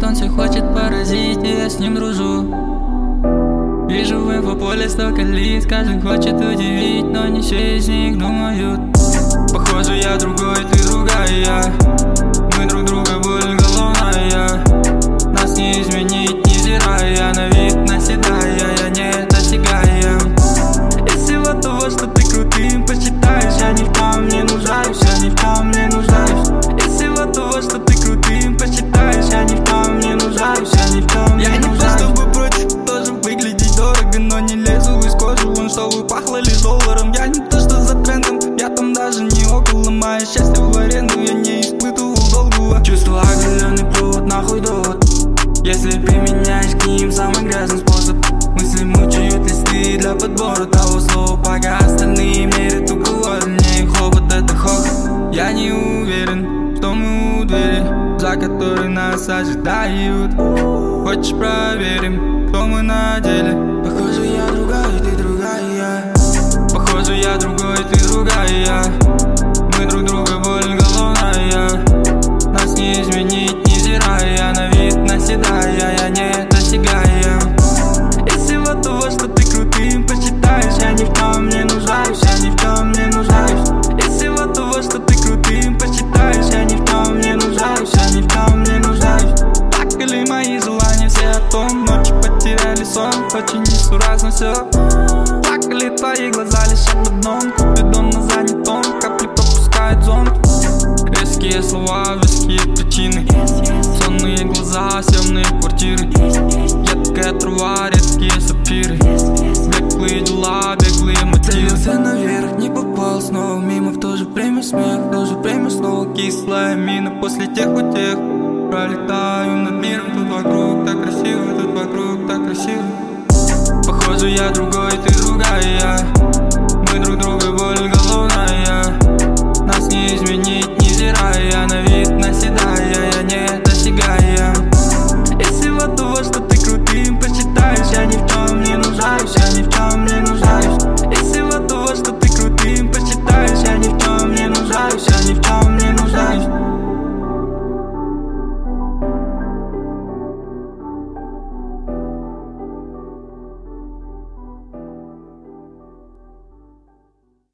он все хочет поразить, и я с ним дружу. Вижу в инфополе столько лиц, каждый хочет удивить, но не все из них думают. Похоже, я другой, ты другая. Мы друг друга боль головная. Нас не изменить, невзирая на вид, наседая, я не достигаем. Из всего того, что ты крутым посчитаешь, я ни в том не нуждаюсь, я ни в том не нуждаюсь. Из всего того, что ты крутым посчитаешь, я ни в том не нуждаюсь, я ни в том не нуждаюсь. Я не то чтобы против, тоже выглядеть дорого, но не лезу из кожи, вон чтобы пахло лишь долларом. Я не то что за трендом, я там даже не около. Мое счастье в аренду, я не испытывал долгого. Чувства оголенный провод, нахуй довод. Если применяешь к ним самый грязный способ, мысли мучают листы для подбора того слова, пока остальные мерят угловод. Мне их хлопот, это хохот. Я не уверен, что мы у двери, за которой нас ожидают. Хочешь проверим, кто мы на деле? Похоже, я другая, ты другая. Похоже, я другой, ты другая. Мы друг друга боль головная. Нас не изменить, невзирая на вид, наседая, я не достигаем. Из всего того, что ты крутым посчитаешь, я ни в том не нуждаюсь, я ни в том не нуждаюсь. Из всего того, что ты крутым посчитаешь, я ни в том не нуждаюсь, я ни в том не нуждаюсь. Плакали мои желания все о том, ночью потеряли сон, очень несуразно все. Плакали твои глаза лишь об одном, Купидон на занятом, капли попускает зонт. Резкие слова, веские причины, сонные глаза, съемные квартиры, едкая трава, редкие сапфиры, беглые дела, беглые мотивы. Целился наверх, не попал снова мимо, в то же время смех, в то же время снова кислая мина. После тех утех пролетаю над миром, тут вокруг так красиво, тут вокруг так красиво. Похоже, я другой, ты другая. Мы друг друга